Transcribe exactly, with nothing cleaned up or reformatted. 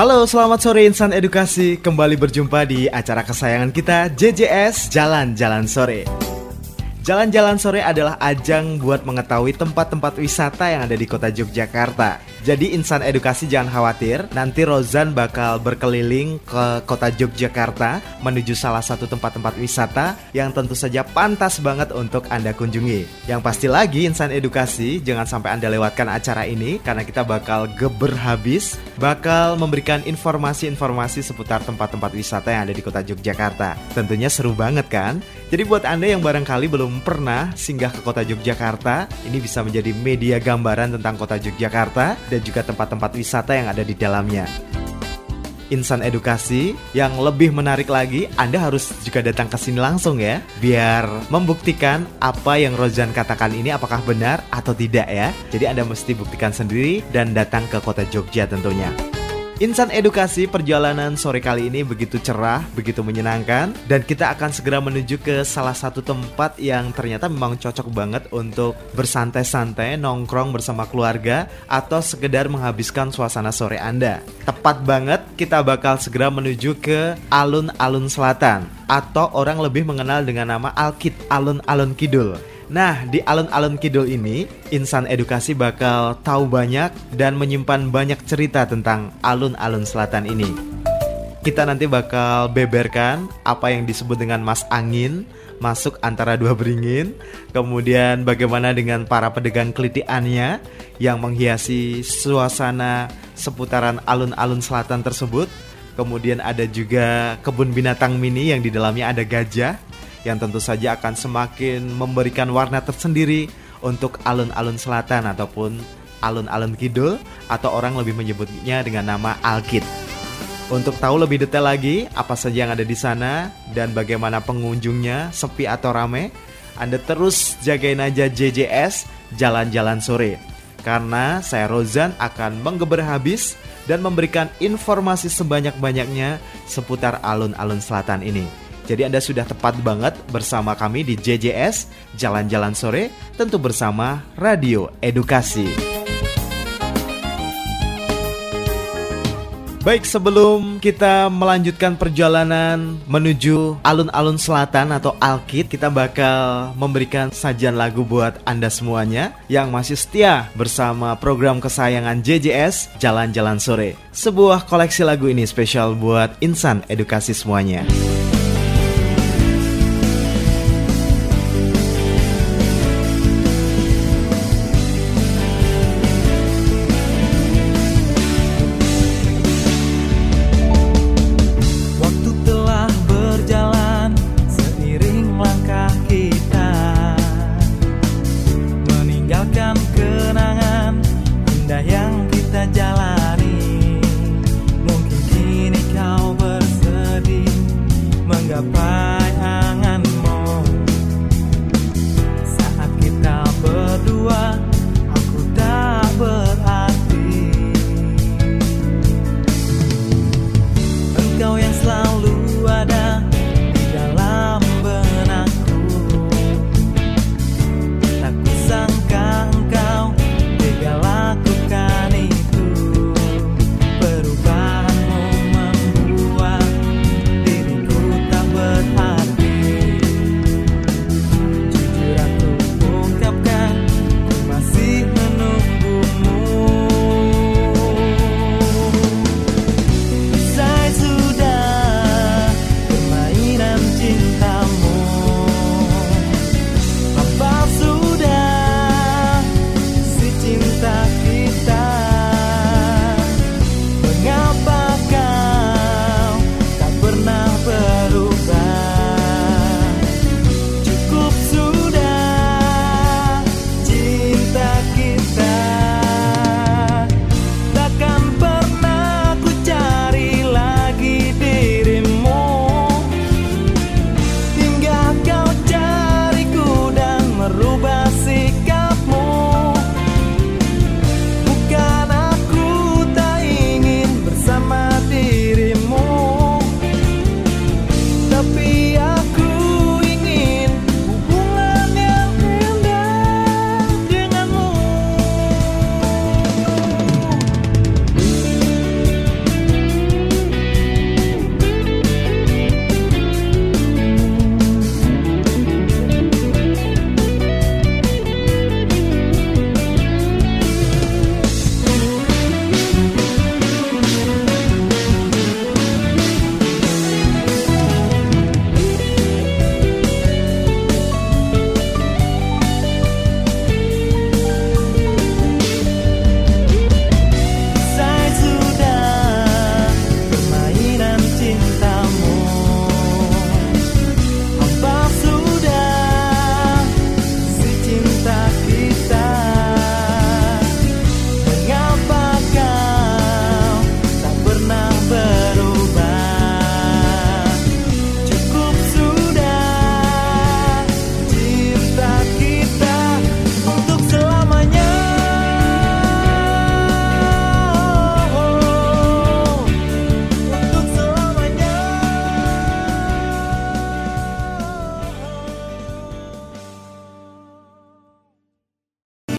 Halo, selamat sore insan edukasi. Kembali berjumpa di acara kesayangan kita, J J S Jalan-Jalan Sore. Jalan-Jalan Sore adalah ajang buat mengetahui tempat-tempat wisata yang ada di kota Yogyakarta. Jadi insan edukasi jangan khawatir, nanti Rozan bakal berkeliling ke kota Yogyakarta menuju salah satu tempat-tempat wisata yang tentu saja pantas banget untuk Anda kunjungi. Yang pasti lagi insan edukasi, jangan sampai Anda lewatkan acara ini karena kita bakal geber habis, bakal memberikan informasi-informasi seputar tempat-tempat wisata yang ada di kota Yogyakarta. Tentunya seru banget kan? Jadi buat Anda yang barangkali belum pernah singgah ke kota Yogyakarta, ini bisa menjadi media gambaran tentang kota Yogyakarta dan juga tempat-tempat wisata yang ada di dalamnya. Insan edukasi, yang lebih menarik lagi, Anda harus juga datang ke sini langsung ya, biar membuktikan apa yang Rozan katakan ini apakah benar atau tidak ya. Jadi Anda mesti buktikan sendiri dan datang ke kota Jogja tentunya. Insan edukasi, perjalanan sore kali ini begitu cerah, begitu menyenangkan, dan kita akan segera menuju ke salah satu tempat yang ternyata memang cocok banget untuk bersantai-santai, nongkrong bersama keluarga, atau sekedar menghabiskan suasana sore Anda. Tepat banget, kita bakal segera menuju ke Alun-Alun Selatan, atau orang lebih mengenal dengan nama Alkit, Alun-Alun Kidul. Nah, di Alun-Alun Kidul ini, insan edukasi bakal tahu banyak dan menyimpan banyak cerita tentang Alun-Alun Selatan ini. Kita nanti bakal beberkan apa yang disebut dengan Mas Angin, masuk antara dua beringin. Kemudian bagaimana dengan para pedagang kelitiannya yang menghiasi suasana seputaran Alun-Alun Selatan tersebut. Kemudian ada juga kebun binatang mini yang di dalamnya ada gajah, yang tentu saja akan semakin memberikan warna tersendiri untuk Alun-Alun Selatan ataupun Alun-Alun Kidul, atau orang lebih menyebutnya dengan nama Alkit. Untuk tahu lebih detail lagi apa saja yang ada di sana dan bagaimana pengunjungnya, sepi atau rame, Anda terus jagain aja J J S Jalan-Jalan Sore. Karena saya Rozan akan menggeber habis dan memberikan informasi sebanyak-banyaknya seputar Alun-Alun Selatan ini. Jadi Anda sudah tepat banget bersama kami di J J S Jalan-Jalan Sore, tentu bersama Radio Edukasi. Baik, sebelum kita melanjutkan perjalanan menuju Alun-Alun Selatan atau Alkit, kita bakal memberikan sajian lagu buat Anda semuanya yang masih setia bersama program kesayangan J J S Jalan-Jalan Sore. Sebuah koleksi lagu ini spesial buat insan edukasi semuanya.